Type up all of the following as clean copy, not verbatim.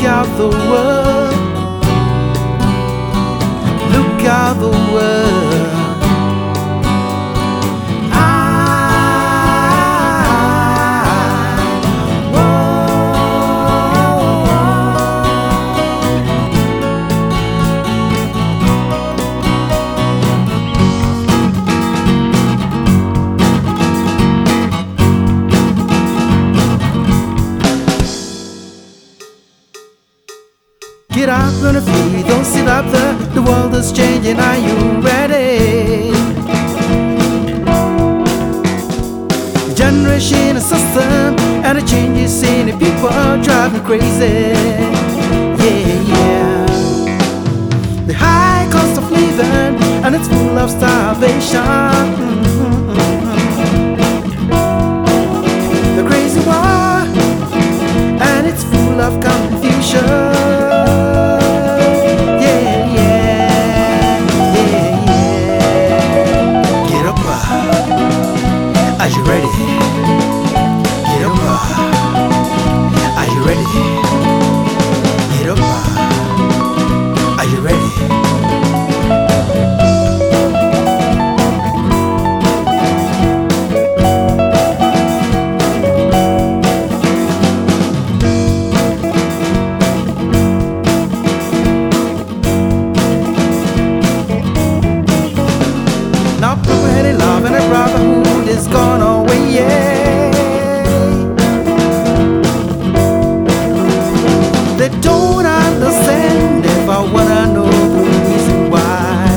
out the world, look out the world. Get up on your feet, don't sit up there. The world is changing, are you ready? The generation, a system, and the changes in the people drive me crazy. Yeah, yeah. The high cost of living, and it's full of starvation. The crazy war, and it's full of confusion. Are you ready? Get up. Are you ready? Get up. Are you ready? Now pretty love and a brotherhood is gone away, yeah. They don't understand if I wanna know the reason why.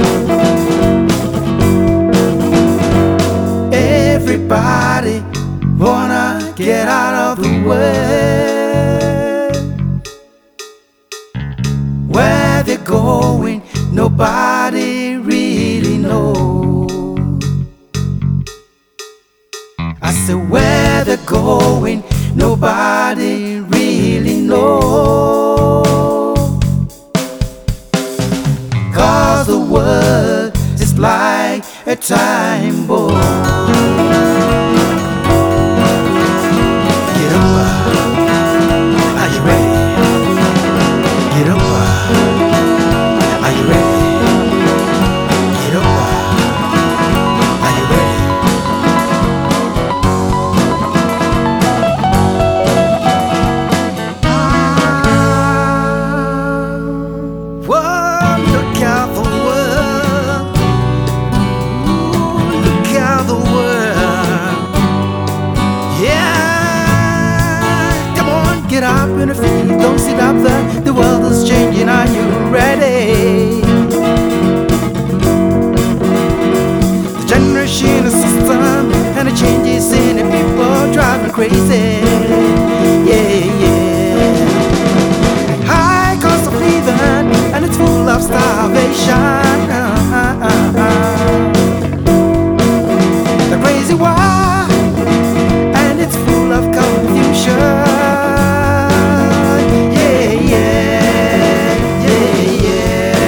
Everybody wanna get out of the way. Where they're going, nobody really knows. I said where they're going, nobody really knows. 'Cause the world is like a time bomb. Get up, are you ready? Get up, are you ready? Get up, are you ready? Look out the world, ooh, look out the world. Yeah, come on, get up in the feet, don't sit up there. The world is changing, are you ready? The generation, the system, and the changes in the people drive me crazy. Yeah, yeah. High cost of living, and it's full of starvation. The crazy war, and it's full of confusion. Yeah, yeah, yeah, yeah.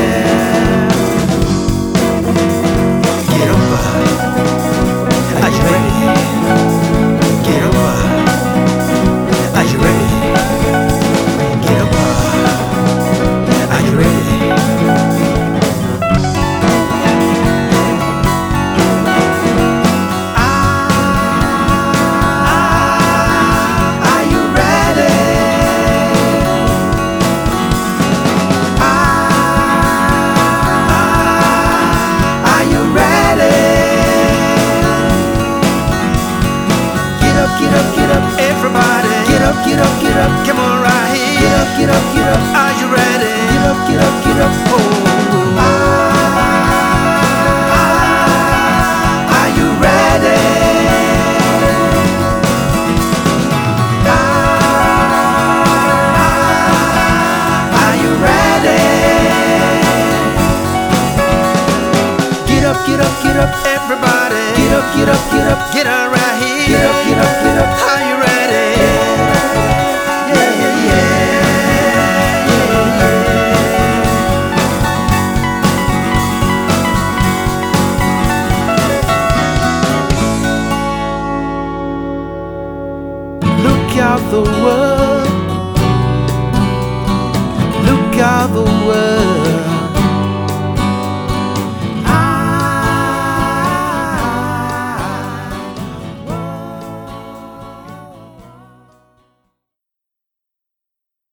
the world.